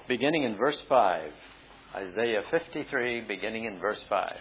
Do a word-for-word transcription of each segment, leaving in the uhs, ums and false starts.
beginning in verse five. Isaiah fifty-three, beginning in verse five.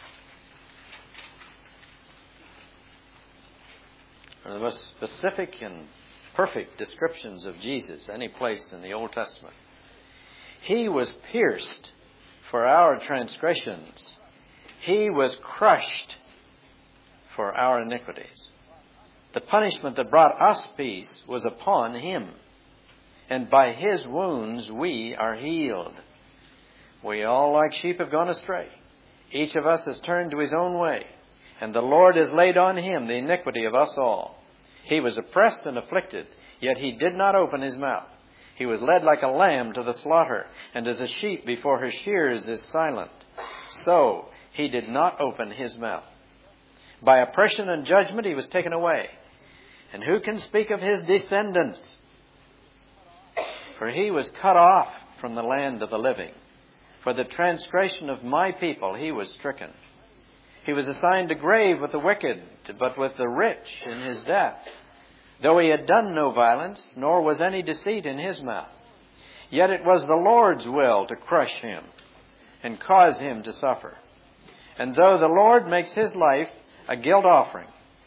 One of the most specific and perfect descriptions of Jesus any place in the Old Testament. He was pierced for our transgressions. He was crushed for our iniquities. The punishment that brought us peace was upon Him. And by His wounds we are healed. We all like sheep have gone astray. Each of us has turned to his own way. And the Lord has laid on Him the iniquity of us all. He was oppressed and afflicted, yet He did not open His mouth. He was led like a lamb to the slaughter, and as a sheep before her shearers is silent, so He did not open His mouth. By oppression and judgment He was taken away. And who can speak of His descendants? For He was cut off from the land of the living. For the transgression of my people He was stricken. He was assigned a grave with the wicked, but with the rich in His death. Though He had done no violence, nor was any deceit in His mouth. Yet it was the Lord's will to crush Him and cause Him to suffer. And though the Lord makes His life a guilt offering,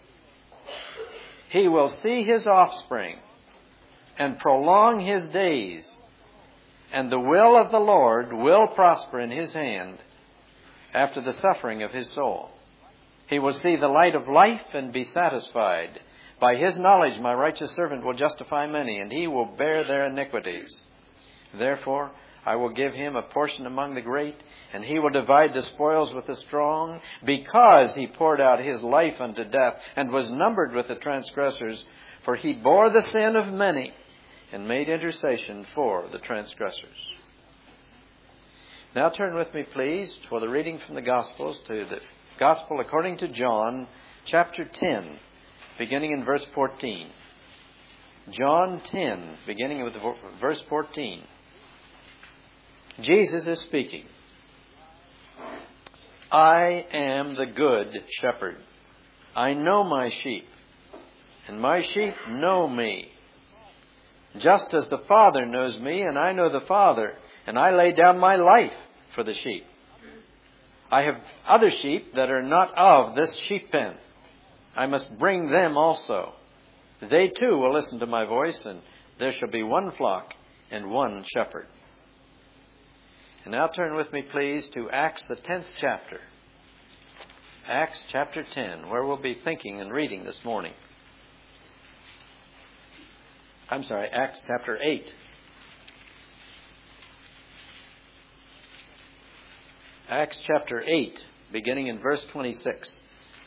He will see His offspring and prolong His days. And the will of the Lord will prosper in His hand after the suffering of His soul. He will see the light of life and be satisfied. By His knowledge my righteous servant will justify many, and He will bear their iniquities. Therefore I will give him a portion among the great, and he will divide the spoils with the strong, because he poured out his life unto death, and was numbered with the transgressors. For he bore the sin of many, and made intercession for the transgressors. Now turn with me, please, for the reading from the Gospels to the Gospel according to John, chapter ten, beginning in verse fourteen. John ten, beginning with verse fourteen. Jesus is speaking. I am the good shepherd. I know my sheep, and my sheep know me. Just as the Father knows me, and I know the Father, and I lay down my life for the sheep. I have other sheep that are not of this sheep pen. I must bring them also. They too will listen to my voice, and there shall be one flock and one shepherd. And now turn with me, please, to Acts, the tenth chapter. Acts chapter ten, where we'll be thinking and reading this morning. I'm sorry, Acts chapter eight. Acts chapter eight, beginning in verse twenty-six.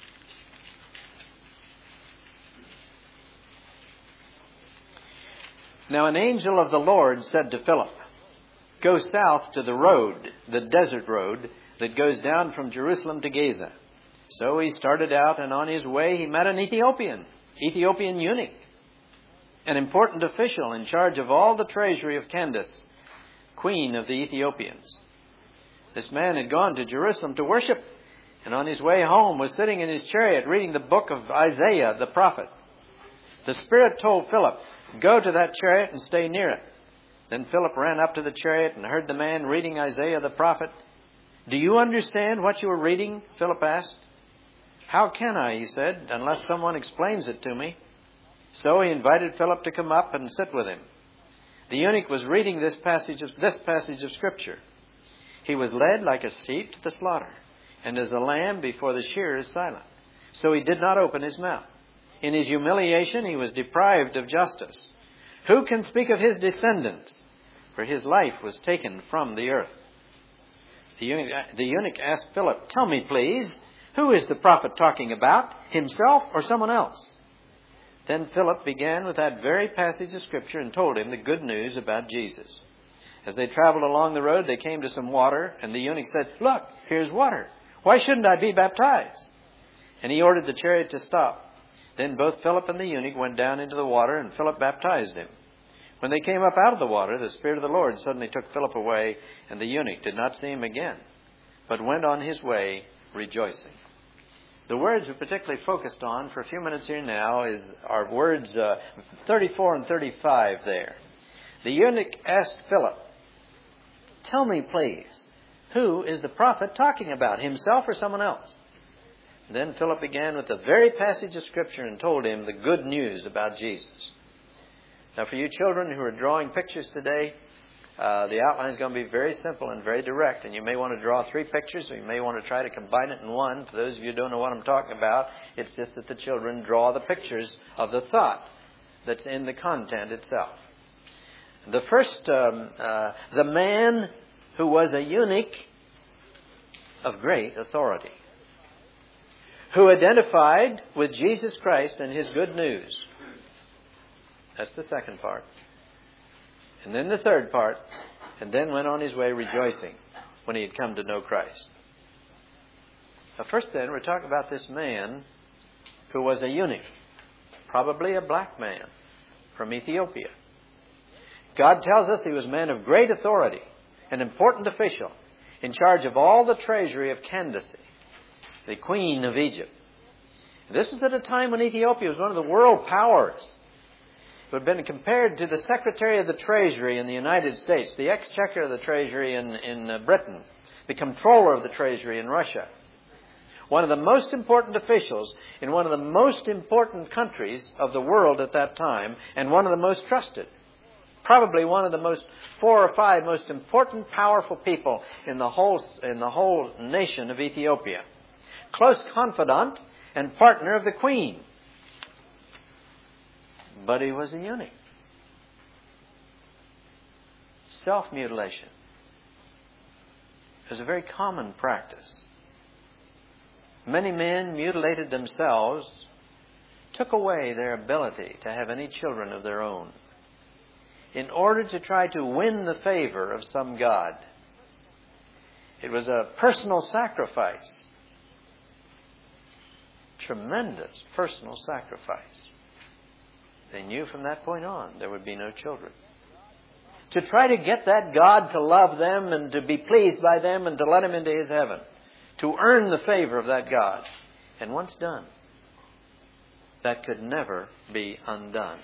Now an angel of the Lord said to Philip, Go south to the road, the desert road, that goes down from Jerusalem to Gaza. So he started out, and on his way he met an Ethiopian, Ethiopian eunuch, an important official in charge of all the treasury of Candace, queen of the Ethiopians. This man had gone to Jerusalem to worship, and on his way home was sitting in his chariot reading the book of Isaiah the prophet. The Spirit told Philip, Go to that chariot and stay near it. Then Philip ran up to the chariot and heard the man reading Isaiah the prophet. Do you understand what you are reading? Philip asked. How can I, he said, unless someone explains it to me? So he invited Philip to come up and sit with him. The eunuch was reading this passage of, this passage of Scripture. He was led like a sheep to the slaughter, and as a lamb before the shearer is silent. So he did not open his mouth. In his humiliation he was deprived of justice. Who can speak of his descendants? For his life was taken from the earth. The eunuch, the eunuch asked Philip, Tell me, please, who is the prophet talking about, himself or someone else? Then Philip began with that very passage of Scripture and told him the good news about Jesus. As they traveled along the road, they came to some water, and the eunuch said, Look, here's water. Why shouldn't I be baptized? And he ordered the chariot to stop. Then both Philip and the eunuch went down into the water, and Philip baptized him. When they came up out of the water, the Spirit of the Lord suddenly took Philip away, and the eunuch did not see him again, but went on his way rejoicing. The words we're particularly focused on for a few minutes here now is our words uh, thirty-four and thirty-five there. The eunuch asked Philip, Tell me, please, who is the prophet talking about, himself or someone else? Then Philip began with the very passage of Scripture and told him the good news about Jesus. Now, for you children who are drawing pictures today, uh, the outline is going to be very simple and very direct. And you may want to draw three pictures, or you may want to try to combine it in one. For those of you who don't know what I'm talking about, it's just that the children draw the pictures of the thought that's in the content itself. The first, um, uh, the man who was a eunuch of great authority, who identified with Jesus Christ and His good news. That's the second part. And then the third part, and then went on his way rejoicing when he had come to know Christ. Now first then, we're talking about this man who was a eunuch, probably a black man from Ethiopia. God tells us he was a man of great authority, an important official, in charge of all the treasury of Candace, the queen of Egypt. This was at a time when Ethiopia was one of the world powers. It had been compared to the Secretary of the Treasury in the United States, the Exchequer of the Treasury in, in uh, Britain, the Comptroller of the Treasury in Russia. One of the most important officials in one of the most important countries of the world at that time, and one of the most trusted. Probably one of the most four or five most important, powerful people in the whole in the whole nation of Ethiopia. Close confidant and partner of the queen. But he was a eunuch. Self-mutilation is a very common practice. Many men mutilated themselves, took away their ability to have any children of their own, in order to try to win the favor of some god. It was a personal sacrifice. Tremendous personal sacrifice. They knew from that point on there would be no children. To try to get that God to love them and to be pleased by them and to let Him into His heaven. To earn the favor of that God. And once done, that could never be undone.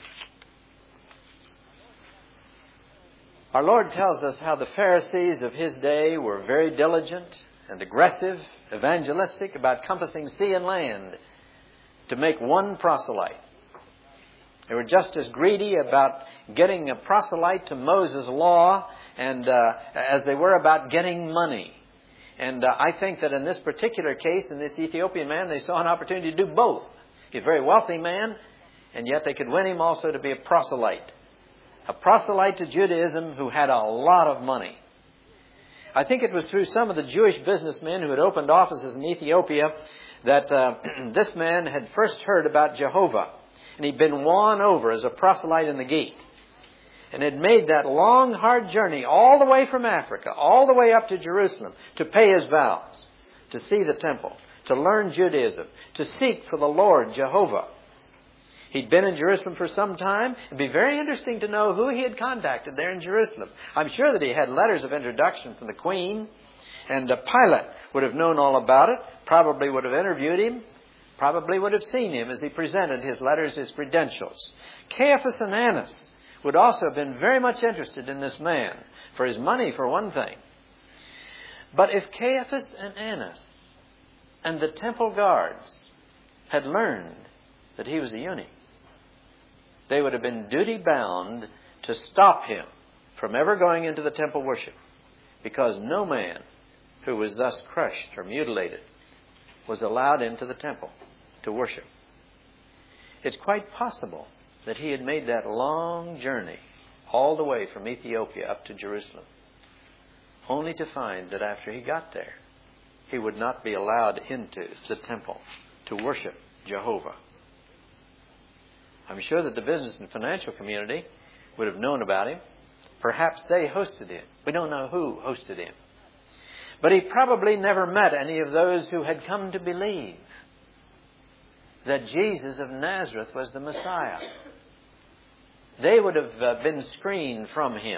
Our Lord tells us how the Pharisees of His day were very diligent and aggressive, evangelistic about compassing sea and land to make one proselyte. They were just as greedy about getting a proselyte to Moses' law and uh, as they were about getting money. And uh, I think that in this particular case, in this Ethiopian man, they saw an opportunity to do both. He's a very wealthy man, and yet they could win him also to be a proselyte. A proselyte to Judaism who had a lot of money. I think it was through some of the Jewish businessmen who had opened offices in Ethiopia that uh, this man had first heard about Jehovah. And he'd been won over as a proselyte in the gate. And had made that long, hard journey all the way from Africa, all the way up to Jerusalem, to pay his vows, to see the temple, to learn Judaism, to seek for the Lord Jehovah. He'd been in Jerusalem for some time. It'd be very interesting to know who he had contacted there in Jerusalem. I'm sure that he had letters of introduction from the queen, and uh, Pilate would have known all about it, probably would have interviewed him, probably would have seen him as he presented his letters, his credentials. Caiaphas and Annas would also have been very much interested in this man, for his money for one thing. But if Caiaphas and Annas and the temple guards had learned that he was a eunuch, they would have been duty-bound to stop him from ever going into the temple worship, because no man who was thus crushed or mutilated was allowed into the temple to worship. It's quite possible that he had made that long journey all the way from Ethiopia up to Jerusalem, only to find that after he got there, he would not be allowed into the temple to worship Jehovah. I'm sure that the business and financial community would have known about him. Perhaps they hosted him. We don't know who hosted him. But he probably never met any of those who had come to believe that Jesus of Nazareth was the Messiah. They would have uh, been screened from him.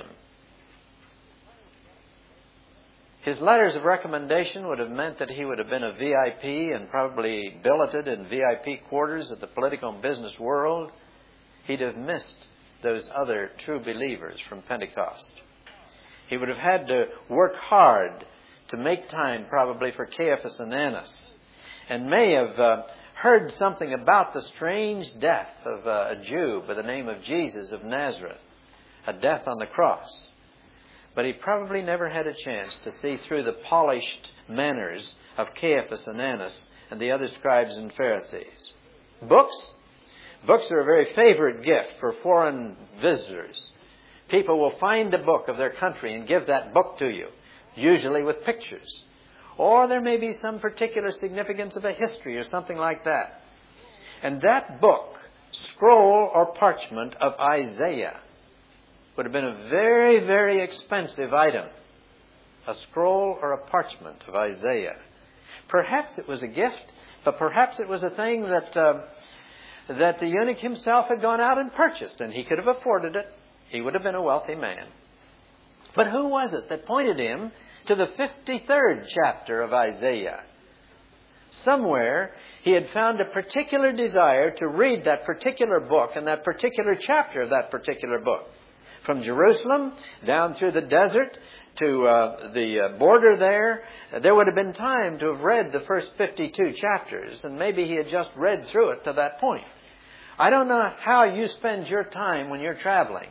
His letters of recommendation would have meant that he would have been a V I P and probably billeted in V I P quarters of the political and business world. He'd have missed those other true believers from Pentecost. He would have had to work hard to make time probably for Caiaphas and Annas, and may have uh, heard something about the strange death of uh, a Jew by the name of Jesus of Nazareth, a death on the cross. But he probably never had a chance to see through the polished manners of Caiaphas and Annas and the other scribes and Pharisees. Books? Books are a very favorite gift for foreign visitors. People will find a book of their country and give that book to you, usually with pictures. Or there may be some particular significance of a history or something like that. And that book, scroll or parchment of Isaiah, would have been a very, very expensive item. A scroll or a parchment of Isaiah. Perhaps it was a gift, but perhaps it was a thing that uh, that the eunuch himself had gone out and purchased, and he could have afforded it. He would have been a wealthy man. But who was it that pointed him to the fifty-third chapter of Isaiah? Somewhere he had found a particular desire to read that particular book and that particular chapter of that particular book. From Jerusalem down through the desert to uh, the uh, border there, there would have been time to have read the first fifty-two chapters, and maybe he had just read through it to that point. I don't know how you spend your time when you're traveling.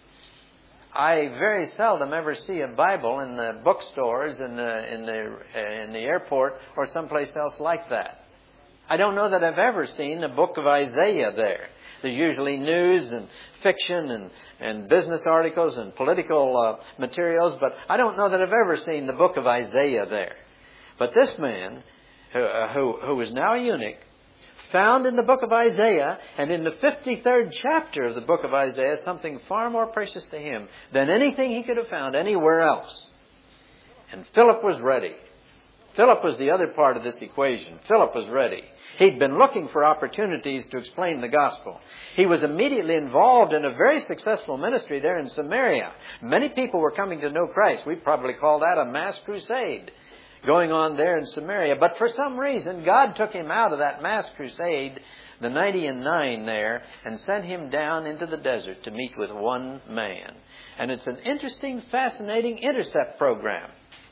I very seldom ever see a Bible in the bookstores, in the, in the, uh, in the airport, or someplace else like that. I don't know that I've ever seen a book of Isaiah there. There's usually news and fiction and, and business articles and political uh, materials, but I don't know that I've ever seen the book of Isaiah there. But this man, who, uh, who, who was now a eunuch, found in the book of Isaiah, and in the fifty-third chapter of the book of Isaiah, something far more precious to him than anything he could have found anywhere else. And Philip was ready. Philip was the other part of this equation. Philip was ready. He'd been looking for opportunities to explain the gospel. He was immediately involved in a very successful ministry there in Samaria. Many people were coming to know Christ. We'd probably call that a mass crusade going on there in Samaria. But for some reason, God took him out of that mass crusade, the ninety and nine there, and sent him down into the desert to meet with one man. And it's an interesting, fascinating intercept program.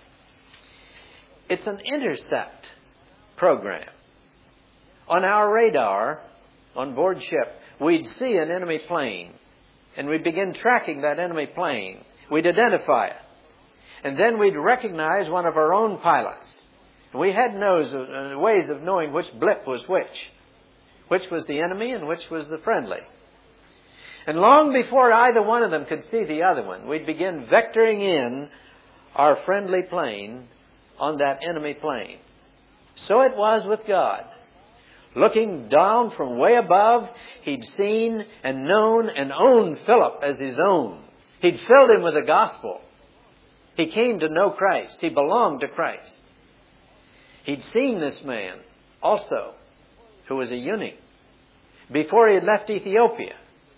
It's an intercept program. On our radar, on board ship, we'd see an enemy plane, and we'd begin tracking that enemy plane. We'd identify it. And then we'd recognize one of our own pilots. We had knows, uh, ways of knowing which blip was which. Which was the enemy and which was the friendly. And long before either one of them could see the other one, we'd begin vectoring in our friendly plane on that enemy plane. So it was with God. Looking down from way above, he'd seen and known and owned Philip as his own. He'd filled him with the gospel. He came to know Christ. He belonged to Christ. He'd seen this man also, who was a eunuch, before he had left Ethiopia,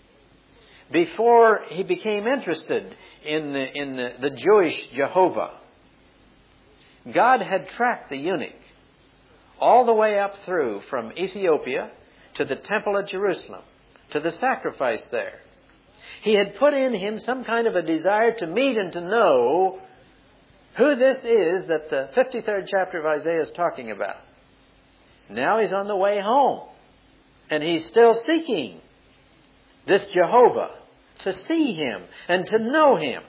before he became interested in the, in the, the Jewish Jehovah. God had tracked the eunuch all the way up through from Ethiopia to the temple at Jerusalem, to the sacrifice there. He had put in him some kind of a desire to meet and to know who this is that the fifty-third chapter of Isaiah is talking about. Now he's on the way home, and he's still seeking this Jehovah, to see him and to know him.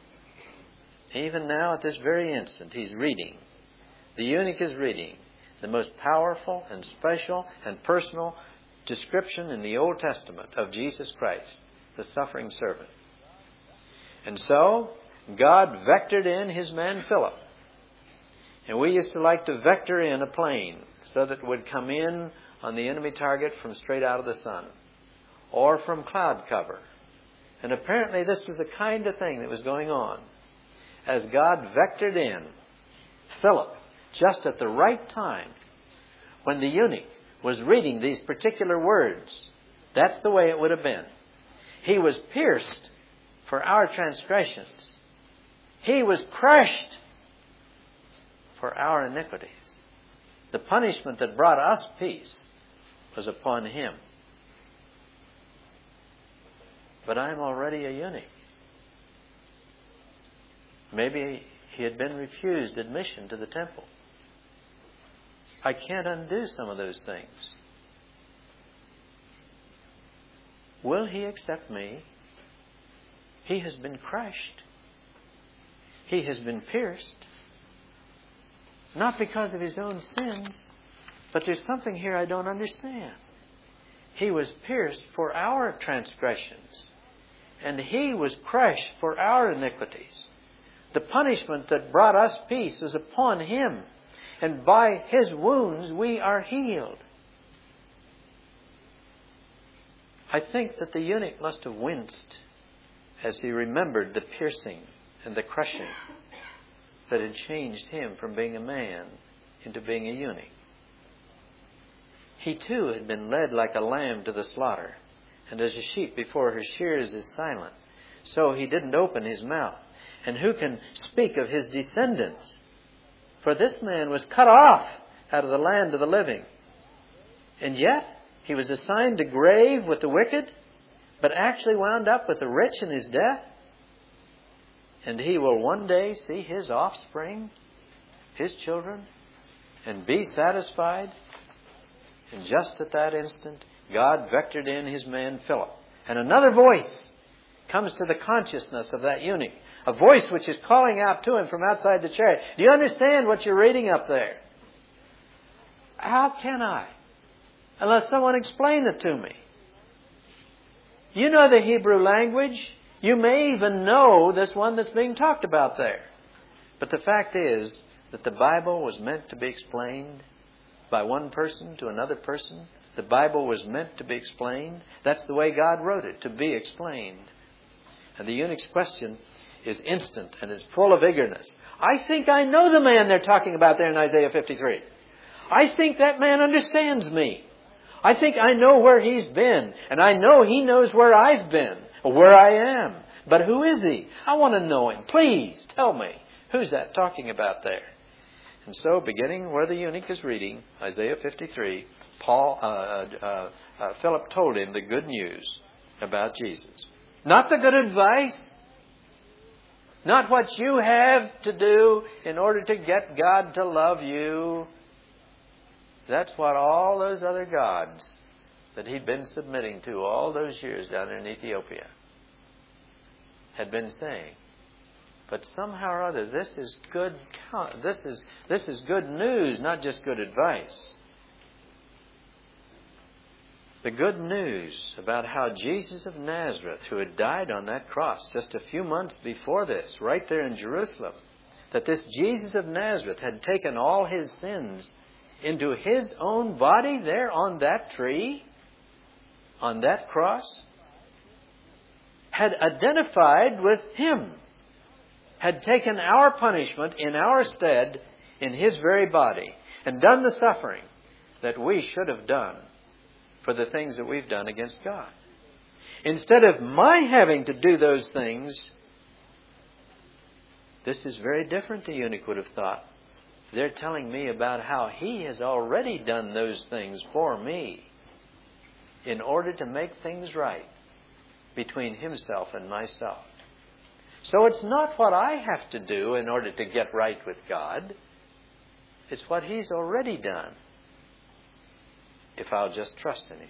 Even now, at this very instant, he's reading. The eunuch is reading the most powerful and special and personal description in the Old Testament of Jesus Christ, the suffering servant. And so, God vectored in his man Philip. And we used to like to vector in a plane so that it would come in on the enemy target from straight out of the sun or from cloud cover. And apparently this was the kind of thing that was going on as God vectored in Philip just at the right time when the eunuch was reading these particular words. That's the way it would have been. He was pierced for our transgressions. He was crushed for our iniquities. The punishment that brought us peace was upon him. But I'm already a eunuch. Maybe he had been refused admission to the temple. I can't undo some of those things. Will he accept me? He has been crushed. He has been pierced. Not because of his own sins, but there's something here I don't understand. He was pierced for our transgressions, and he was crushed for our iniquities. The punishment that brought us peace is upon him, and by his wounds we are healed. I think that the eunuch must have winced as he remembered the piercing and the crushing that had changed him from being a man into being a eunuch. He too had been led like a lamb to the slaughter, and as a sheep before her shears is silent, so he didn't open his mouth. And who can speak of his descendants? For this man was cut off out of the land of the living. And yet he was assigned a grave with the wicked, but actually wound up with the rich in his death. And he will one day see his offspring, his children, and be satisfied. And just at that instant, God vectored in his man Philip. And another voice comes to the consciousness of that eunuch. A voice which is calling out to him from outside the chariot. Do you understand what you're reading up there? How can I? Unless someone explain it to me. You know the Hebrew language. You may even know this one that's being talked about there. But the fact is that the Bible was meant to be explained by one person to another person. The Bible was meant to be explained. That's the way God wrote it, to be explained. And the eunuch's question is instant and is full of eagerness. I think I know the man they're talking about there in Isaiah fifty-three. I think that man understands me. I think I know where he's been. And I know he knows where I've been, or where I am. But who is he? I want to know him. Please tell me. Who's that talking about there? And so, beginning where the eunuch is reading, Isaiah fifty-three, Paul, uh, uh, uh, Philip told him the good news about Jesus. Not the good advice. Not what you have to do in order to get God to love you. That's what all those other gods that he'd been submitting to all those years down there in Ethiopia had been saying. But somehow or other, this is good. This is this is good news, not just good advice. The good news about how Jesus of Nazareth, who had died on that cross just a few months before this, right there in Jerusalem, that this Jesus of Nazareth had taken all his sins into his own body there on that tree, on that cross, had identified with him, had taken our punishment in our stead in his very body, and done the suffering that we should have done for the things that we've done against God. Instead of my having to do those things, this is very different, the eunuch would have thought. They're telling me about how he has already done those things for me in order to make things right between himself and myself. So it's not what I have to do in order to get right with God. It's what he's already done, if I'll just trust in him.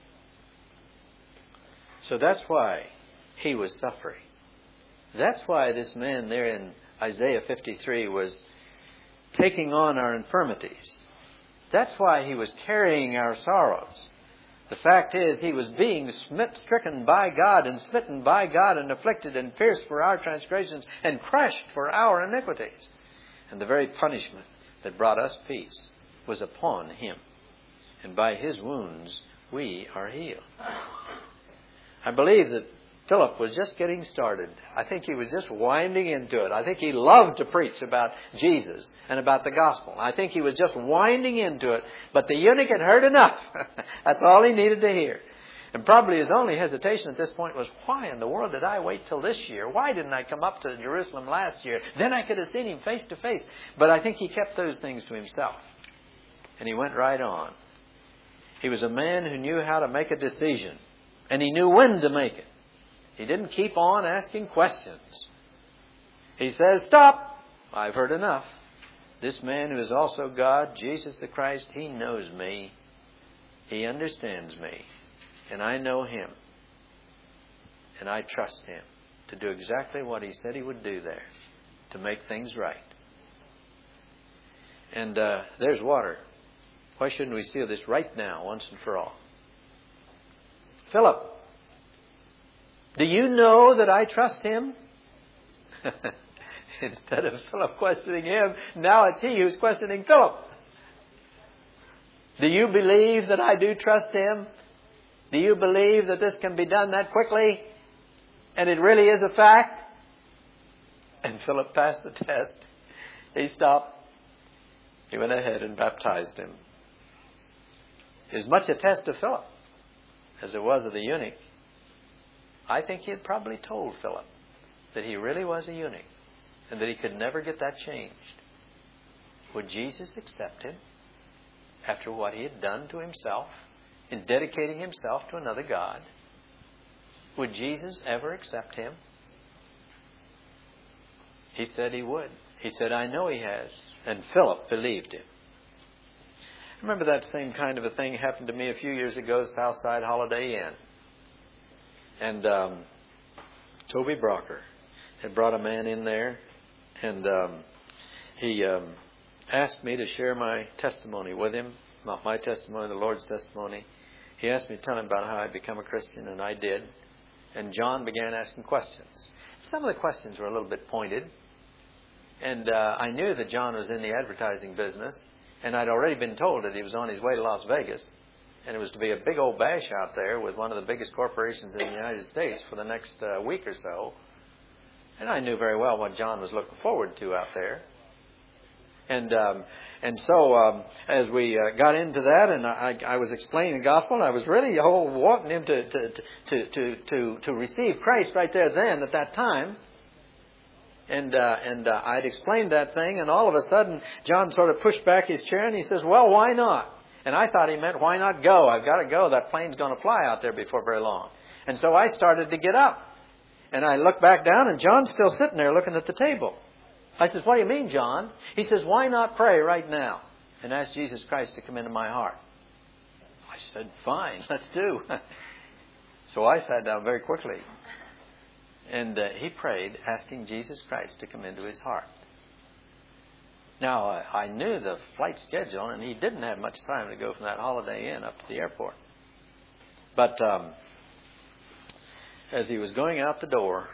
So that's why he was suffering. That's why this man there in Isaiah fifty-three was taking on our infirmities. That's why he was carrying our sorrows. The fact is, he was being smit, stricken by God and smitten by God and afflicted and pierced for our transgressions and crushed for our iniquities. And the very punishment that brought us peace was upon him. And by his wounds we are healed. I believe that Philip was just getting started. I think he was just winding into it. I think he loved to preach about Jesus and about the gospel. I think he was just winding into it. But the eunuch had heard enough. That's all he needed to hear. And probably his only hesitation at this point was, why in the world did I wait till this year? Why didn't I come up to Jerusalem last year? Then I could have seen him face to face. But I think he kept those things to himself. And he went right on. He was a man who knew how to make a decision. And he knew when to make it. He didn't keep on asking questions. He says, stop. I've heard enough. This man who is also God, Jesus the Christ, he knows me. He understands me. And I know him. And I trust him to do exactly what he said he would do there, to make things right. And uh, there's water. Why shouldn't we seal this right now, once and for all? Philip, do you know that I trust him? Instead of Philip questioning him, now it's he who's questioning Philip. Do you believe that I do trust him? Do you believe that this can be done that quickly? And it really is a fact? And Philip passed the test. He stopped. He went ahead and baptized him. It was much a test of Philip as it was of the eunuch. I think he had probably told Philip that he really was a eunuch and that he could never get that changed. Would Jesus accept him after what he had done to himself in dedicating himself to another God? Would Jesus ever accept him? He said he would. He said, I know he has. And Philip believed him. I remember that same kind of a thing happened to me a few years ago, Southside Holiday Inn. And um, Toby Brocker had brought a man in there, and um, he um, asked me to share my testimony with him, not my testimony, the Lord's testimony. He asked me to tell him about how I'd become a Christian, and I did. And John began asking questions. Some of the questions were a little bit pointed. And uh, I knew that John was in the advertising business. And I'd already been told that he was on his way to Las Vegas. And it was to be a big old bash out there with one of the biggest corporations in the United States for the next uh, week or so. And I knew very well what John was looking forward to out there. And um, and so um, as we uh, got into that, and I, I was explaining the gospel, and I was really oh, wanting him to to, to to to to receive Christ right there then at that time. And uh, and uh, I'd explained that thing, and all of a sudden John sort of pushed back his chair, and he says, "Well, why not?" And I thought he meant, "Why not go? I've got to go. That plane's going to fly out there before very long." And so I started to get up, and I looked back down, and John's still sitting there looking at the table. I said, "What do you mean, John?" He says, "Why not pray right now and ask Jesus Christ to come into my heart?" I said, "Fine, let's do." So I sat down very quickly. And uh, he prayed, asking Jesus Christ to come into his heart. Now, uh, I knew the flight schedule, and he didn't have much time to go from that Holiday Inn up to the airport. But um, as he was going out the door,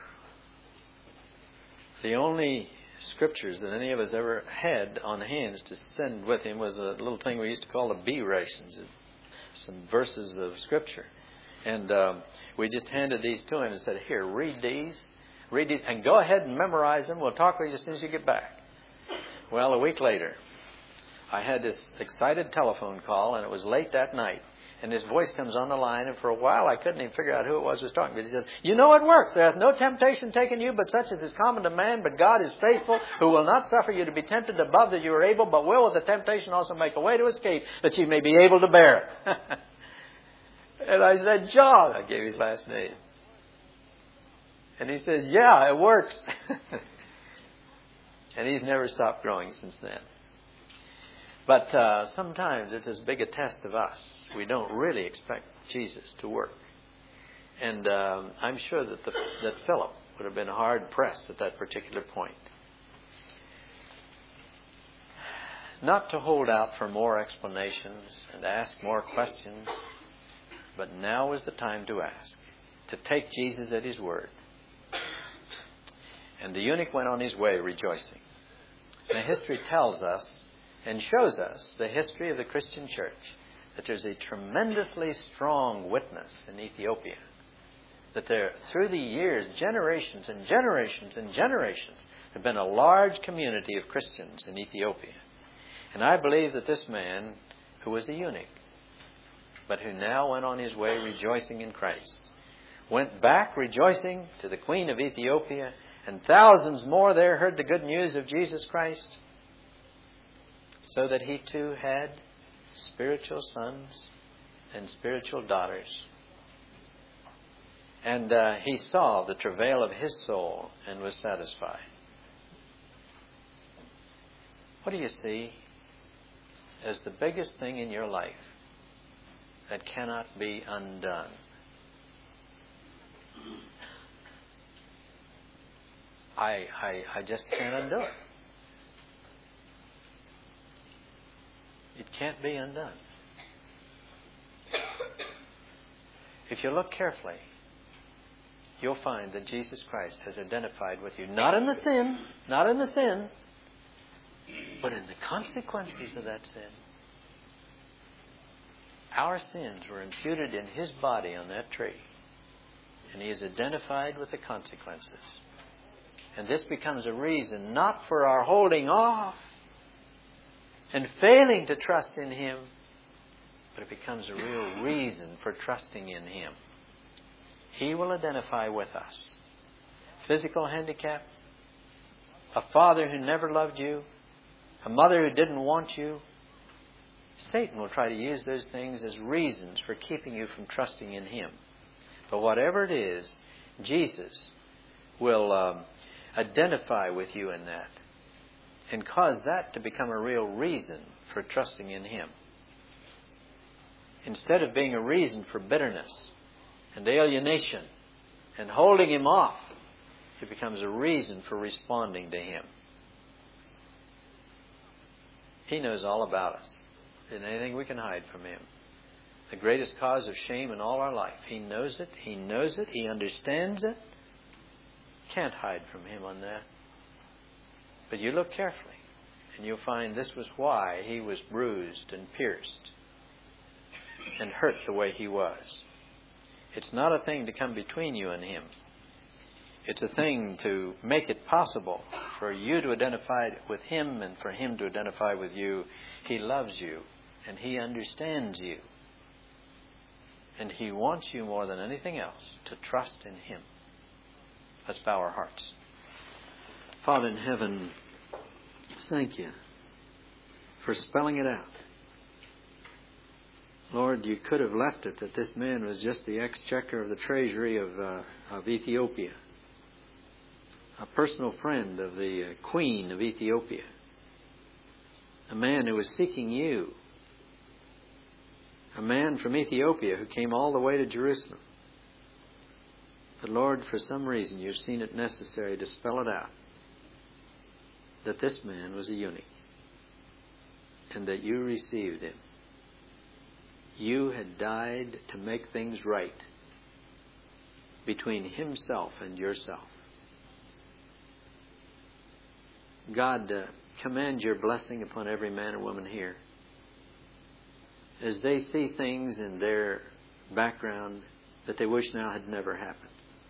the only scriptures that any of us ever had on hands to send with him was a little thing we used to call the B rations, some verses of scripture. And um, we just handed these to him and said, "Here, read these, read these, and go ahead and memorize them. We'll talk with you as soon as you get back." Well, a week later, I had this excited telephone call, and it was late that night. And his voice comes on the line, and for a while I couldn't even figure out who it was who was talking. But he says, "You know it works. There hath no temptation taken you, but such as is common to man. But God is faithful, who will not suffer you to be tempted above that you are able, but will with the temptation also make a way to escape, that you may be able to bear it." And I said, "John," I gave his last name. And he says, "Yeah, it works." And he's never stopped growing since then. But uh, sometimes it's as big a test of us. We don't really expect Jesus to work. And um, I'm sure that, the, that Philip would have been hard pressed at that particular point. Not to hold out for more explanations and ask more questions. But now is the time to ask, to take Jesus at his word. And the eunuch went on his way rejoicing. Now, history tells us and shows us the history of the Christian church, that there's a tremendously strong witness in Ethiopia. That there, through the years, generations and generations and generations, have been a large community of Christians in Ethiopia. And I believe that this man, who was a eunuch, but who now went on his way rejoicing in Christ, went back rejoicing to the Queen of Ethiopia, and thousands more there heard the good news of Jesus Christ, so that he too had spiritual sons and spiritual daughters. And uh, he saw the travail of his soul and was satisfied. What do you see as the biggest thing in your life that cannot be undone? I, I, I just can't undo it. It can't be undone. If you look carefully, you'll find that Jesus Christ has identified with you, not in the sin, not in the sin, but in the consequences of that sin. Our sins were imputed in His body on that tree, and He is identified with the consequences. And this becomes a reason not for our holding off and failing to trust in Him, but it becomes a real reason for trusting in Him. He will identify with us. Physical handicap, a father who never loved you, a mother who didn't want you. Satan will try to use those things as reasons for keeping you from trusting in Him. But whatever it is, Jesus will um, identify with you in that and cause that to become a real reason for trusting in Him. Instead of being a reason for bitterness and alienation and holding Him off, it becomes a reason for responding to Him. He knows all about us. There isn't anything we can hide from Him. The greatest cause of shame in all our life. He knows it. He knows it. He understands it. Can't hide from Him on that. But you look carefully, and you'll find this was why He was bruised and pierced and hurt the way He was. It's not a thing to come between you and Him. It's a thing to make it possible for you to identify with Him and for Him to identify with you. He loves you and He understands you. And He wants you more than anything else to trust in Him. Let's bow our hearts. Father in heaven, thank You for spelling it out. Lord, You could have left it that this man was just the exchequer of the treasury of, uh, of Ethiopia, a personal friend of the uh, queen of Ethiopia, a man who was seeking You, a man from Ethiopia who came all the way to Jerusalem. But Lord, for some reason You've seen it necessary to spell it out, that this man was a eunuch, and that You received him. You had died to make things right between Himself and Yourself. God, uh, command Your blessing upon every man and woman here as they see things in their background that they wish now had never happened.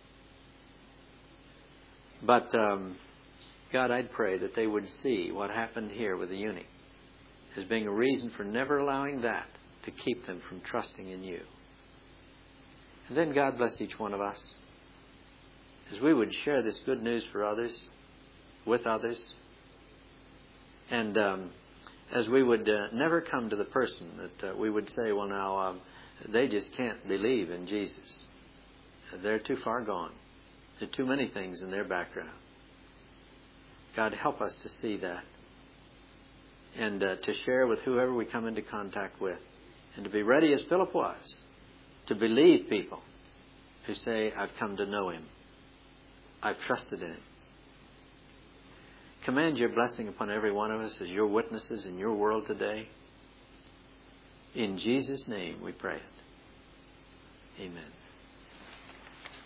But, um, God, I'd pray that they would see what happened here with the eunuch as being a reason for never allowing that to keep them from trusting in You. And then, God, bless each one of us as we would share this good news for others, with others, and um, as we would uh, never come to the person that uh, we would say, well, now, um, they just can't believe in Jesus. They're too far gone. There are too many things in their background. God, help us to see that and uh, to share with whoever we come into contact with, and to be ready as Philip was, to believe people who say, I've come to know Him. I've trusted in Him. Command Your blessing upon every one of us as Your witnesses in Your world today. In Jesus' name we pray it. Amen.